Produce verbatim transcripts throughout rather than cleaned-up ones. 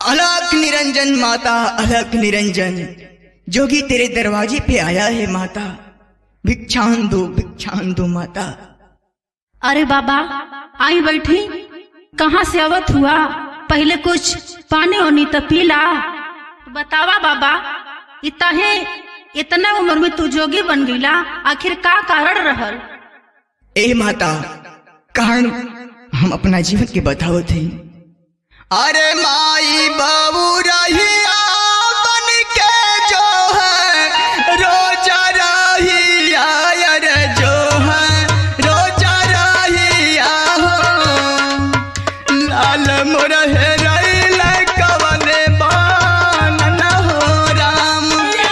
अलख निरंजन माता, अलख निरंजन, जोगी तेरे दरवाजे पे आया है माता, भिक्षान दो भिक्षान दो माता। अरे बाबा आई बैठी, कहाँ से आवत हुआ? पहले कुछ पानी ओनी तो पीला। बतावा बाबा, इतने इतना उम्र में तू जोगी बन गईला, आखिर का कारण रहल? ए माता, कारण हम अपना जीवन के बताओ थे। अरे माई बाबू रहिया बन के जो है रोजा रहिया, अरे जो है रोजा रहिया हो, लाल मोर है रैल कवने बान न हो राम।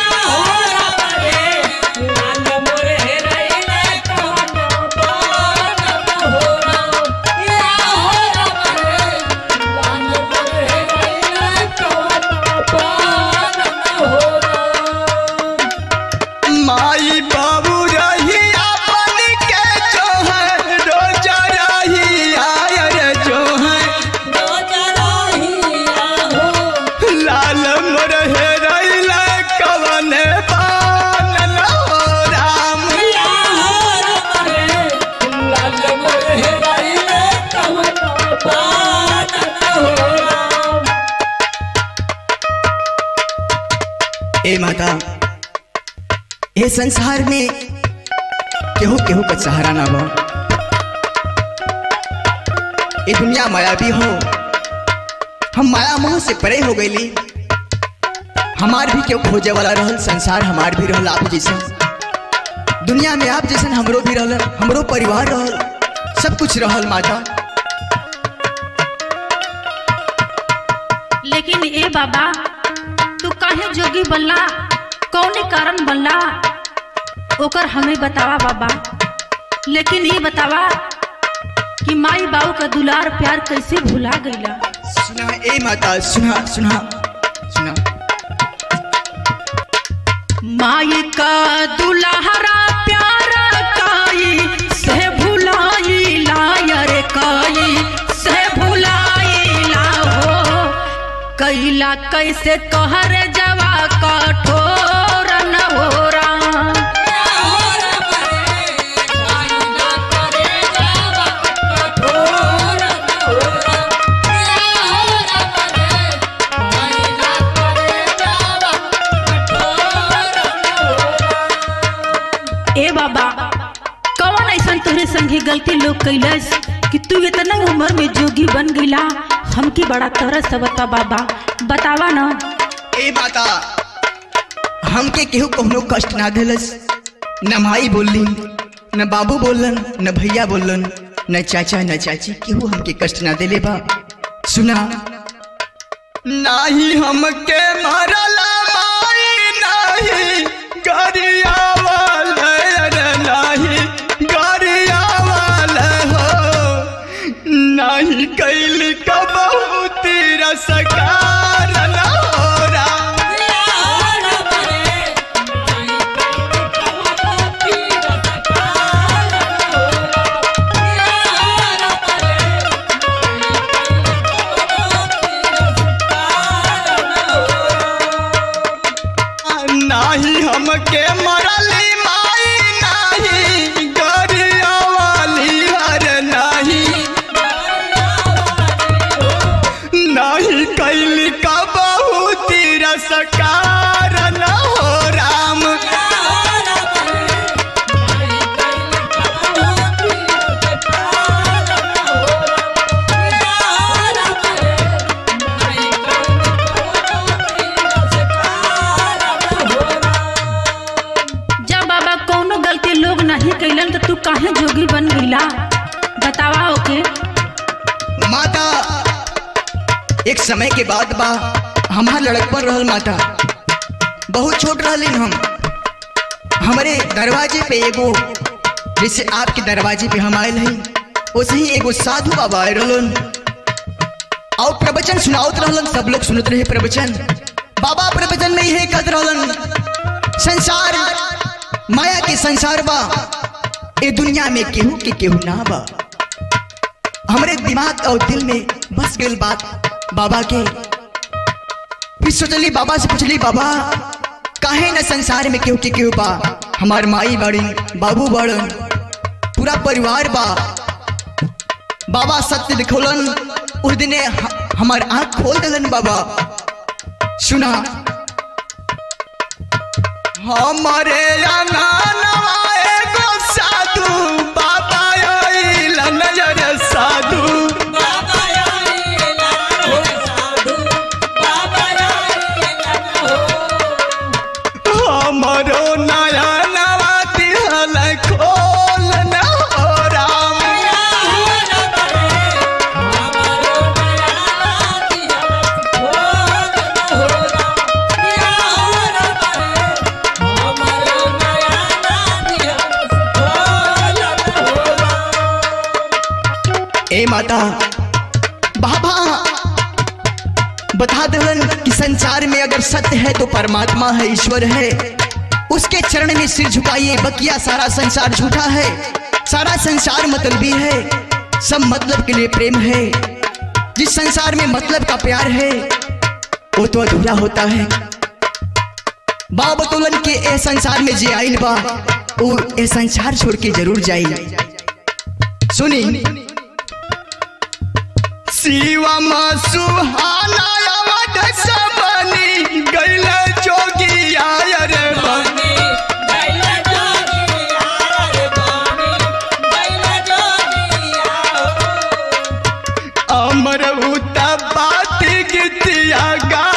माई बाबू रहिया बन के जो है रोजा रहिया, अरे जो है रोजा रहिया हो, लाल मोर है रैल कवने बान न हो राम। ए माता, ये संसार में केहू केहू का सहारा ना बा। ये दुनिया माया भी हो, हम माया मोह से परे हो गईली। हमार भी केहू खोजे वाला रहल, संसार हमार भी रहल आप जैसा। दुनिया में आप जैसन हमरो भी रहल, हमरो परिवार रहल, सब कुछ रहल माता। लेकिन ए बाबा, तू काहे जोगी बनला? कौन कारण बनला? ओकर हमें बतावा बाबा। लेकिन ये बतावा कि माई बाबू का दुलार प्यार कैसे भुला गईला? सुना ए माता, सुना सुना सुना। माई का दुलारा प्यार काई से भुलाई ला, रे काई से भुलाई ला हो, कैला कैसे कहर जवा कठोर न हो राम। ए बाबा, कौन ऐसा तुहरे संगे गलती लोग कैलस कि तू इतना उम्र में जोगी बन गईला? हमके बड़ा तरस आवता बाबा, बतावा ना। ए माता, हमके केहू कौनो कष्ट ना दिलस। न माई बोलली, न बाबू बोलन, न भैया बोलन, न चाचा न चाची, केहू हमके कष्ट ना दिले बा। सुना, नाही हमके मारला माई, नाही गरिया वाले, अरे नाही गरिया वाले हो, नाही कैली का बहुत रसकार न हो राम। नाही हमके मरली माई, नाही गरिया वाली, अरे नाही नाही कैली का बहुत रसकार न हो राम। जब बाबा कौनो गलती लोग नहीं कैलन तो तू काहे जोगी बन गईला? बतावा ओके। माता, एक समय के बाद बा, हमार लड़कपन रहल माता, बहुत छोट रहलिन हम। हमारे दरवाजे पे एगो, जैसे आपके दरवाजे पे हम आयल हैं, वैसे ही एगो साधु बाबा आए रहलन और प्रवचन सुनावत रहलन। सब लोग सुनत रहे प्रवचन। बाबा प्रवचन में यही कहत रहलन, संसार माया के संसार बा, ए दुनिया में केहू के केहू ना बा। हमारे दिमाग और दिल में बस गई बात बाबा के फिर सोचली बाबा से पूछली, बाबा काहे न संसार में केहू के केहू बा, हमार माई बाड़ी, बाबू बाड़न, पूरा परिवार बा। बाबा सत्य दिखोलन, उस दिने हमार आँख खोल दिलन बाबा। सुना, हमारे अंगनवा एगो साधु बाबा आइलन रे साधु, बाबा आइलन हो साधु, बाबा आइलन हो। हमारो नयनवा दिहल खोलन हो राम, हमारो नयनवा दिहल खोलन हो राम, हमारो नयनवा दिहल खोलन हो राम। ए माता बाबा बता देवन कि संसार में अगर सत्य है तो परमात्मा है, ईश्वर है, उसके चरण में सिर झुकाइए। बकिया सारा संसार झूठा है, सारा संसार मतलबी है, सब मतलब के लिए प्रेम है। जिस संसार में मतलब का प्यार है वो तो अधूरा होता है। बाबा तोलन के ए संसार में जे आइल बा वो ए संसार छोड़ के जरूर जाई। सुनी, शिवम सुहाना अवध सबनी गैल जोगिया रे बानी गैल जोगिया रे बानी गैल जोगिया हो। अमर उत बात गीतिया गा